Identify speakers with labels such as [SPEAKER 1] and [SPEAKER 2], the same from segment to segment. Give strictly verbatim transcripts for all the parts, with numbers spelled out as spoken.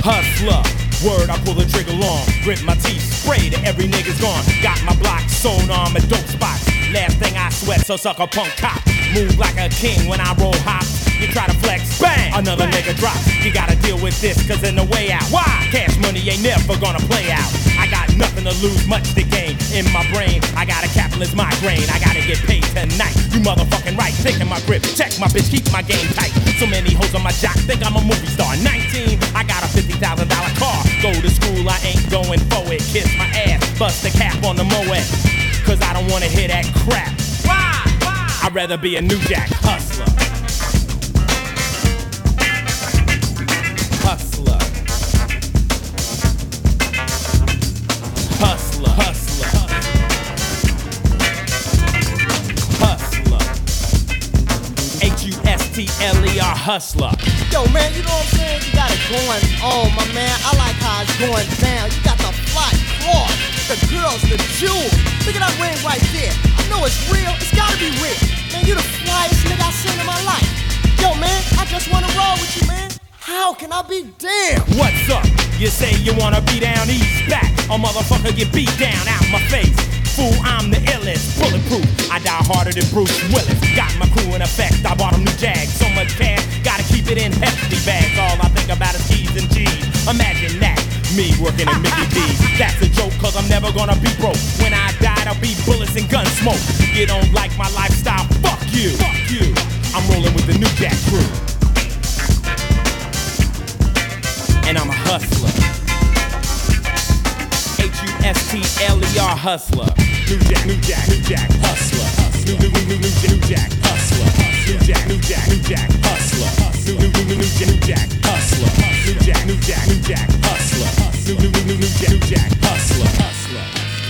[SPEAKER 1] Hustler, word, I pull the trigger long. Grit my teeth, spray to every nigga's gone. Got my block sewn on my dope spots. Last thing I sweat, so suck a punk cop. Move like a king when I roll hops. You try to flex, bang, another bang. Nigga drop. You gotta deal with this, cause in the way out. Why? Cash money ain't never gonna play out. I got nothing to lose, much to gain. In my brain, I got a capitalist migraine. I gotta get paid tonight. You motherfucking right, picking my grip. Check my bitch, keep my game tight. So many hoes on my jock, think I'm a movie star. nineteen, I got a fifty thousand dollar car. Go to school, I ain't going for it. Kiss my ass, bust the cap on the Moet. Cause I don't wanna hear that crap. Why? Why? I'd rather be a New Jack hustler. Hustler. Hustler. Hustler. Hustler. H U S T L E R hustler.
[SPEAKER 2] Yo, man, you know what I'm saying? You got it going on, my man. I like how it's going down. You got the fly cloth, the girls, the jewels. Look at that ring right there. I know it's real. It's gotta be real. Man, you the flyest nigga I've seen in my life. Yo, man, I just wanna roll with you, man. How can I be damn?
[SPEAKER 1] What's up? You say you wanna be down east back. A motherfucker get beat down out my face. Fool, I'm the illest, bulletproof. I die harder than Bruce Willis. Got my crew in effect, I bought them new Jags. So much cash, gotta keep it in hefty bags. All I think about is T's and G's. Imagine that, me working at Mickey D's. That's a joke, cause I'm never gonna be broke. When I die, I'll be bullets and gun smoke. You don't like my lifestyle, fuck you. Fuck you. I'm rolling with the new Jack crew. And I'm a hustler. H U S T L E R hustler. New Jack, New Jack, New Jack, hustler. New, new, new, new, new, new Jack, hustler. New Jack, New Jack, New Jack, hustler. New, new, new, new, new, new Jack, hustler. New Jack, New Jack, New Jack, hustler. New, new, new, new, new Jack, New Jack, hustler. Hustler.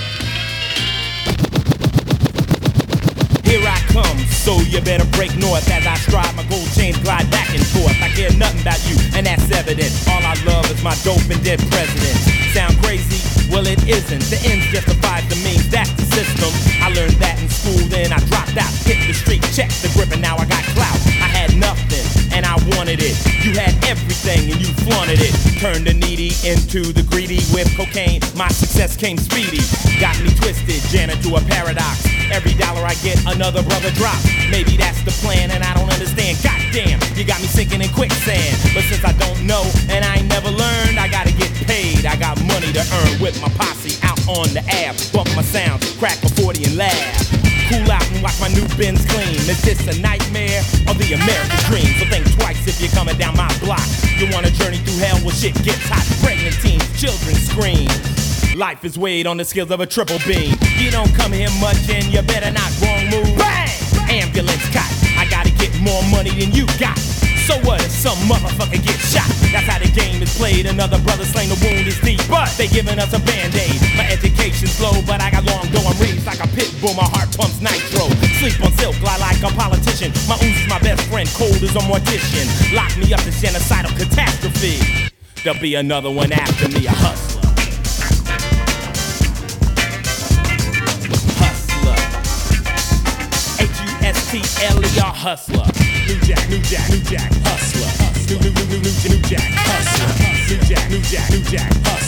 [SPEAKER 1] Here I come, so you better break north as I stride my gold chains glide back and forth. I care nothing about you, and that's evident. All I love is my dope and dead president. Sound crazy? Well, it isn't. The ends justifies the means, that's the system. I learned that in school, then I dropped out. Hit the street, checked the grip, and now I got clout. I had nothing, and I wanted it. You had everything, and you flaunted it. Turned the needy into the greedy. With cocaine, my success came speedy. Got me twisted, jammed into a paradox. Every dollar I get, another brother drops. Maybe that's the plan, and I don't understand. Goddamn, you got me sinking in quicksand. But since I don't know, and I ain't never learned, I gotta get paid. I got money to earn with my posse out on the ab. Bump my sound, crack a forty and laugh. Cool out and watch my new bins clean. Is this a nightmare or the American dream? So think twice if you're coming down my block. You want a journey through hell? Well, shit gets hot. Pregnant teens, children scream. Life is weighed on the scales of a triple beam. You don't come here much and you better not wrong move. Bang! Ambulance cot. I gotta get more money than you got. So what if some motherfucker gets shot? That's how the game is played. Another brother slain, the wound is deep, but they giving us a band-aid. My education's low, but I got long dough. I'm raised like a pit bull, my heart pumps nitro. Sleep on silk, lie like a politician. My ooze is my best friend, cold as a mortician. Lock me up to genocidal catastrophe. There'll be another one after me, a hustler. Hustler. H U S T L E R hustler. New Jack, New Jack, New Jack, hustler. New, new, new, new, new, new Jack, hustler. New Jack, New Jack, New Jack, hustler.